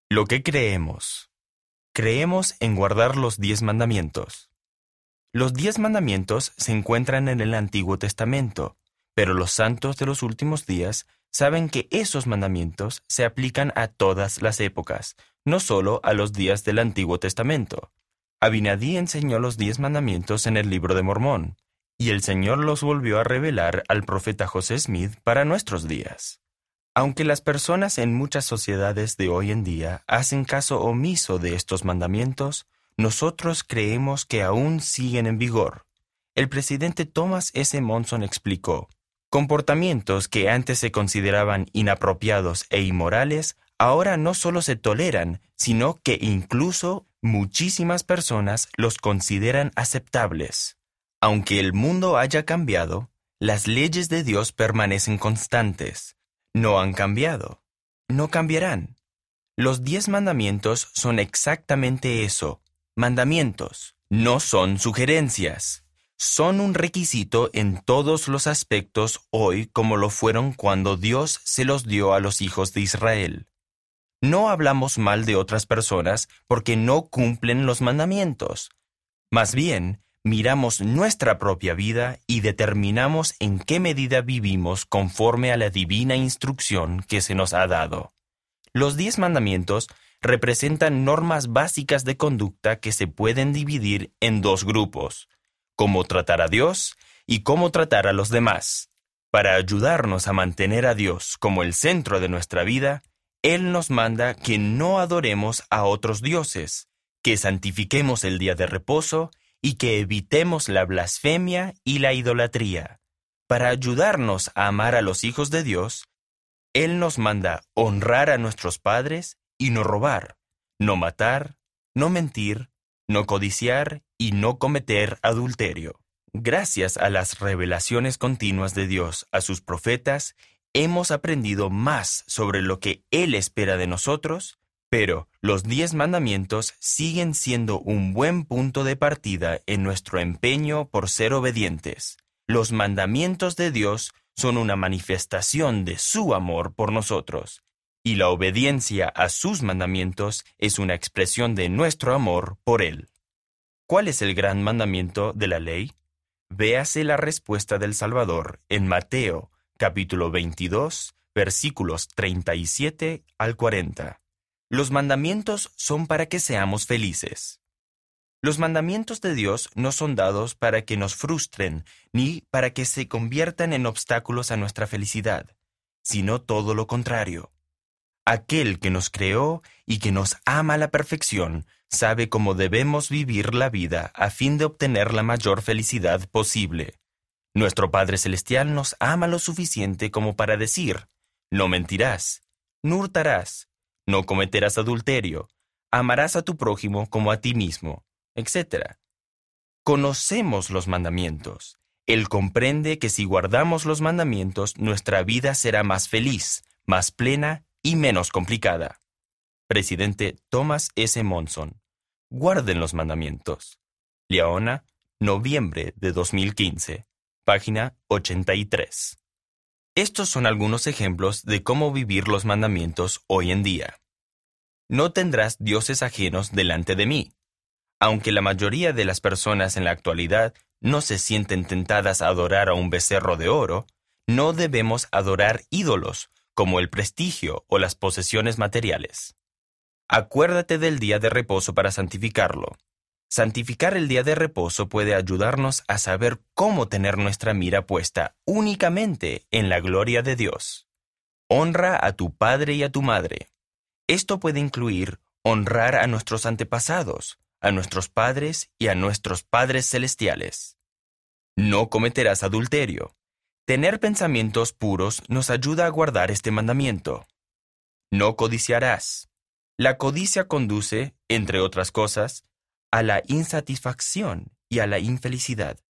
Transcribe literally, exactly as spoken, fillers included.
Lo que creemos. Creemos en guardar los diez mandamientos. Los diez mandamientos se encuentran en el Antiguo Testamento, pero los santos de los últimos días saben que esos mandamientos se aplican a todas las épocas, no solo a los días del Antiguo Testamento. Abinadí enseñó los diez mandamientos en el Libro de Mormón, y el Señor los volvió a revelar al profeta José Smith para nuestros días. Aunque las personas en muchas sociedades de hoy en día hacen caso omiso de estos mandamientos, nosotros creemos que aún siguen en vigor. El presidente Thomas S. Monson explicó: comportamientos que antes se consideraban inapropiados e inmorales, ahora no solo se toleran, sino que incluso muchísimas personas los consideran aceptables. Aunque el mundo haya cambiado, las leyes de Dios permanecen constantes. No han cambiado. No cambiarán. Los diez mandamientos son exactamente eso, mandamientos. No son sugerencias. Son un requisito en todos los aspectos hoy como lo fueron cuando Dios se los dio a los hijos de Israel. No hablamos mal de otras personas porque no cumplen los mandamientos. Más bien, miramos nuestra propia vida y determinamos en qué medida vivimos conforme a la divina instrucción que se nos ha dado. Los diez mandamientos representan normas básicas de conducta que se pueden dividir en dos grupos: cómo tratar a Dios y cómo tratar a los demás. Para ayudarnos a mantener a Dios como el centro de nuestra vida, Él nos manda que no adoremos a otros dioses, que santifiquemos el día de reposo y que evitemos la blasfemia y la idolatría. Para ayudarnos a amar a los hijos de Dios, Él nos manda honrar a nuestros padres y no robar, no matar, no mentir, no codiciar y no cometer adulterio. Gracias a las revelaciones continuas de Dios a sus profetas, hemos aprendido más sobre lo que Él espera de nosotros, pero los diez mandamientos siguen siendo un buen punto de partida en nuestro empeño por ser obedientes. Los mandamientos de Dios son una manifestación de su amor por nosotros, y la obediencia a sus mandamientos es una expresión de nuestro amor por Él. ¿Cuál es el gran mandamiento de la ley? Véase la respuesta del Salvador en Mateo, capítulo veintidós, versículos treinta y siete al cuarenta. Los mandamientos son para que seamos felices. Los mandamientos de Dios no son dados para que nos frustren, ni para que se conviertan en obstáculos a nuestra felicidad, sino todo lo contrario. Aquel que nos creó y que nos ama a la perfección sabe cómo debemos vivir la vida a fin de obtener la mayor felicidad posible. Nuestro Padre Celestial nos ama lo suficiente como para decir: no mentirás, no hurtarás, no cometerás adulterio, amarás a tu prójimo como a ti mismo, etcétera. Conocemos los mandamientos. Él comprende que si guardamos los mandamientos, nuestra vida será más feliz, más plena y menos complicada. Presidente Thomas S. Monson. Guarden los mandamientos. Liaona, noviembre de dos mil quince. Página ochenta y tres. Estos son algunos ejemplos de cómo vivir los mandamientos hoy en día. No tendrás dioses ajenos delante de mí. Aunque la mayoría de las personas en la actualidad no se sienten tentadas a adorar a un becerro de oro, no debemos adorar ídolos como el prestigio o las posesiones materiales. Acuérdate del día de reposo para santificarlo. Santificar el día de reposo puede ayudarnos a saber cómo tener nuestra mira puesta únicamente en la gloria de Dios. Honra a tu padre y a tu madre. Esto puede incluir honrar a nuestros antepasados, a nuestros padres y a nuestros padres celestiales. No cometerás adulterio. Tener pensamientos puros nos ayuda a guardar este mandamiento. No codiciarás. La codicia conduce, entre otras cosas, a la insatisfacción y a la infelicidad.